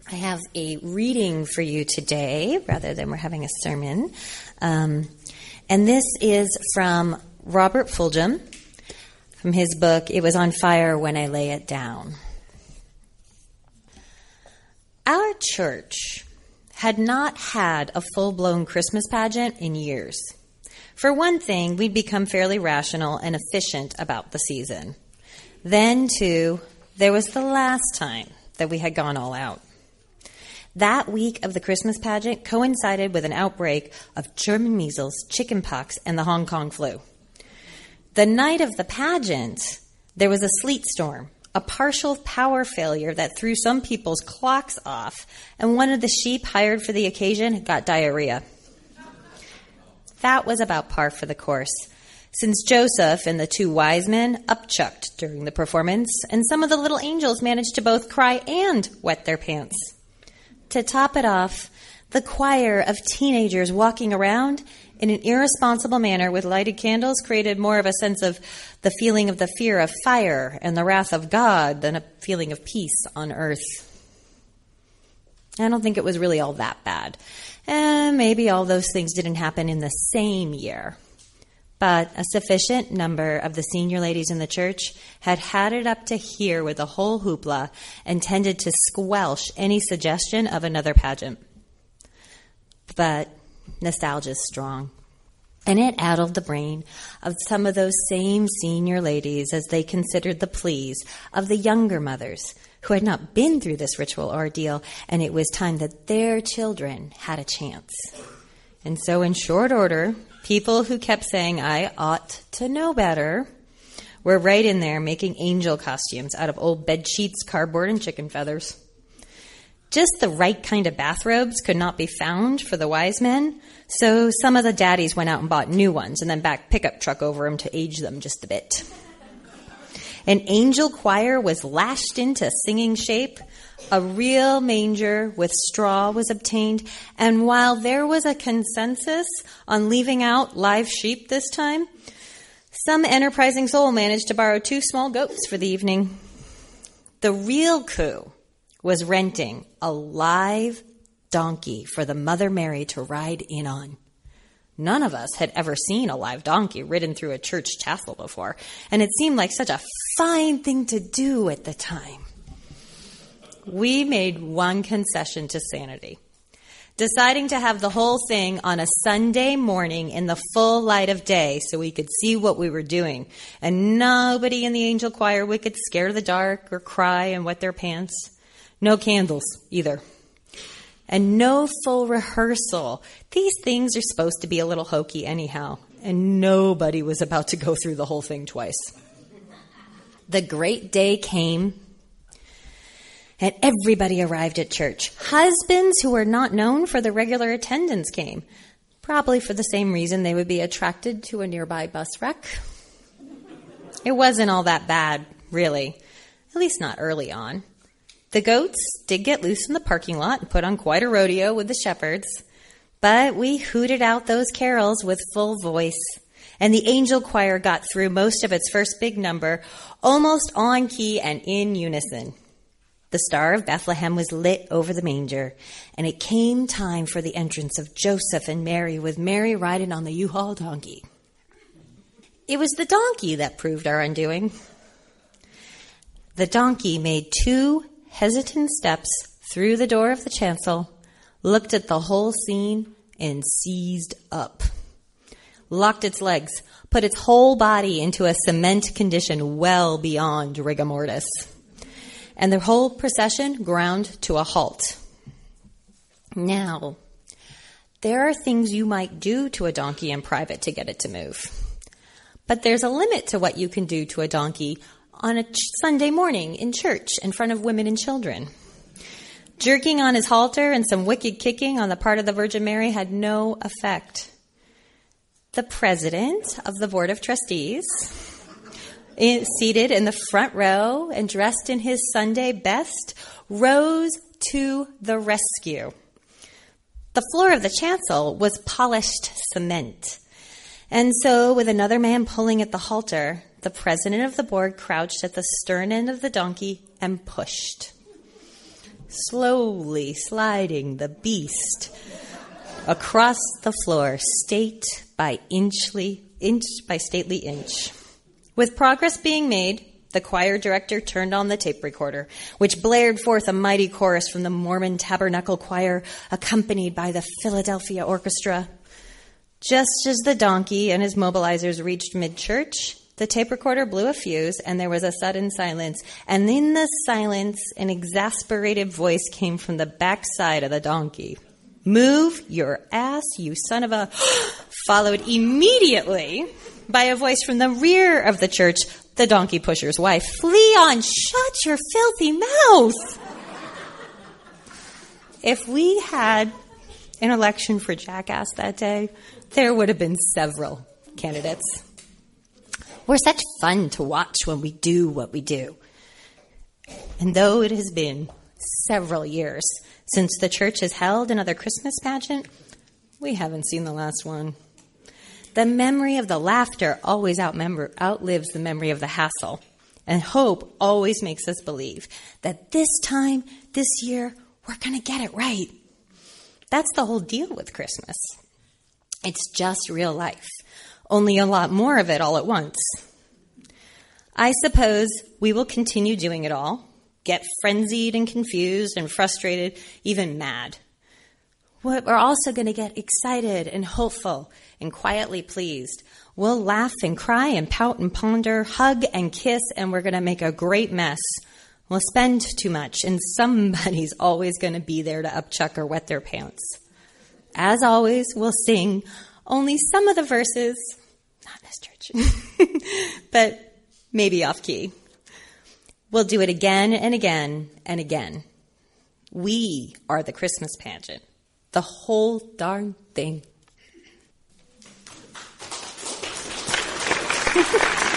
I have a reading for you today, rather than we're having a sermon. And this is from Robert Fulghum, from his book, It Was on Fire When I Lay It Down. Our church had not had a full-blown Christmas pageant in years. For one thing, we'd become fairly rational and efficient about the season. Then, too, there was the last time that we had gone all out. That week of the Christmas pageant coincided with an outbreak of German measles, chickenpox, and the Hong Kong flu. The night of the pageant, there was a sleet storm, a partial power failure that threw some people's clocks off, and one of the sheep hired for the occasion got diarrhea. That was about par for the course, since Joseph and the two wise men upchucked during the performance, and some of the little angels managed to both cry and wet their pants. To top it off, the choir of teenagers walking around in an irresponsible manner with lighted candles created more of a sense of the feeling of the fear of fire and the wrath of God than a feeling of peace on earth. I don't think it was really all that bad. And maybe all those things didn't happen in the same year. But a sufficient number of the senior ladies in the church had had it up to here with the whole hoopla and tended to squelch any suggestion of another pageant. But nostalgia's strong, and it addled the brain of some of those same senior ladies as they considered the pleas of the younger mothers who had not been through this ritual ordeal, and it was time that their children had a chance. And so in short order, people who kept saying, I ought to know better, were right in there making angel costumes out of old bed sheets, cardboard, and chicken feathers. Just the right kind of bathrobes could not be found for the wise men, so some of the daddies went out and bought new ones and then backed pickup truck over them to age them just a bit. An angel choir was lashed into singing shape. A real manger with straw was obtained, and while there was a consensus on leaving out live sheep this time, some enterprising soul managed to borrow 2 small goats for the evening. The real coup was renting a live donkey for the Mother Mary to ride in on. None of us had ever seen a live donkey ridden through a church chapel before, and it seemed like such a fine thing to do at the time. We made one concession to sanity, deciding to have the whole thing on a Sunday morning in the full light of day so we could see what we were doing, and nobody in the angel choir would get scared of the dark or cry and wet their pants. No candles either. And no full rehearsal. These things are supposed to be a little hokey anyhow, and nobody was about to go through the whole thing twice. The great day came, and everybody arrived at church. Husbands who were not known for the regular attendance came, probably for the same reason they would be attracted to a nearby bus wreck. It wasn't all that bad, really, at least not early on. The goats did get loose in the parking lot and put on quite a rodeo with the shepherds, but we hooted out those carols with full voice, and the angel choir got through most of its first big number almost on key and in unison. The Star of Bethlehem was lit over the manger, and it came time for the entrance of Joseph and Mary, with Mary riding on the U-Haul donkey. It was the donkey that proved our undoing. The donkey made 2 hesitant steps through the door of the chancel, looked at the whole scene, and seized up. Locked its legs, put its whole body into a cement condition well beyond rigor mortis. And the whole procession ground to a halt. Now, there are things you might do to a donkey in private to get it to move. But there's a limit to what you can do to a donkey on a Sunday morning in church in front of women and children. Jerking on his halter and some wicked kicking on the part of the Virgin Mary had no effect. The president of the Board of Trustees, seated in the front row and dressed in his Sunday best, rose to the rescue. The floor of the chancel was polished cement. And so, with another man pulling at the halter, the president of the board crouched at the stern end of the donkey and pushed. slowly sliding the beast across the floor, state by inch by stately inch. With progress being made, the choir director turned on the tape recorder, which blared forth a mighty chorus from the Mormon Tabernacle Choir, accompanied by the Philadelphia Orchestra. Just as the donkey and his mobilizers reached mid-church, the tape recorder blew a fuse, and there was a sudden silence. And in the silence, an exasperated voice came from the backside of the donkey. "Move your ass, you son of a..." followed immediately by a voice from the rear of the church, the donkey pusher's wife. "Leon, shut your filthy mouth!" If we had an election for Jackass that day, there would have been several candidates. We're such fun to watch when we do what we do. And though it has been several years since the church has held another Christmas pageant, we haven't seen the last one. The memory of the laughter always outlives the memory of the hassle. And hope always makes us believe that this time, this year, we're going to get it right. That's the whole deal with Christmas. It's just real life, only a lot more of it all at once. I suppose we will continue doing it all, get frenzied and confused and frustrated, even mad. We're also going to get excited and hopeful and quietly pleased. We'll laugh and cry and pout and ponder, hug and kiss, and we're going to make a great mess. We'll spend too much, and somebody's always going to be there to upchuck or wet their pants. As always, we'll sing only some of the verses, not in this church, but maybe off key. We'll do it again and again and again. We are the Christmas pageant. The whole darn thing.